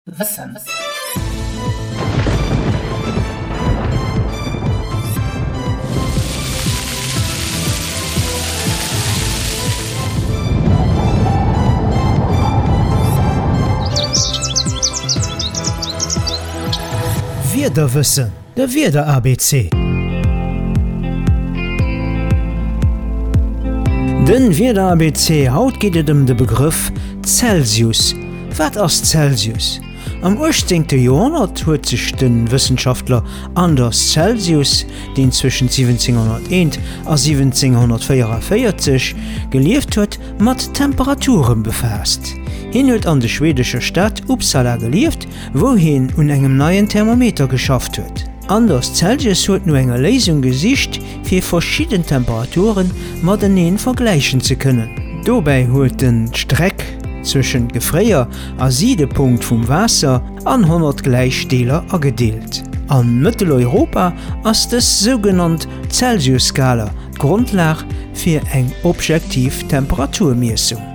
Wissen. Wiederwissen, der Wieder ABC. Den Wieder ABC haut geht es de Begriff Celsius. Was ist Celsius? Am 18. Jahrhundert huet sich den Wissenschaftler Anders Celsius, den zwischen 1701 und 1744 gelebt huet, mat Temperaturen befasst. Hin huet an de schwedische Stadt Uppsala gelebt, wohin engem neuen Thermometer geschafft huet. Anders Celsius huet nur enger Lesung gesicht, fir verschiedene Temperaturen moderneen vergleichen zu können. Dobei huet den Streck zwischen Gefréier a Siedepunkt vum Wasser an 100 Gleichdeler agedeelt. An Mitteleuropa ass des sogenannt Celsius-Skala Grundlag fir eng Objektiv-Temperaturmiessung.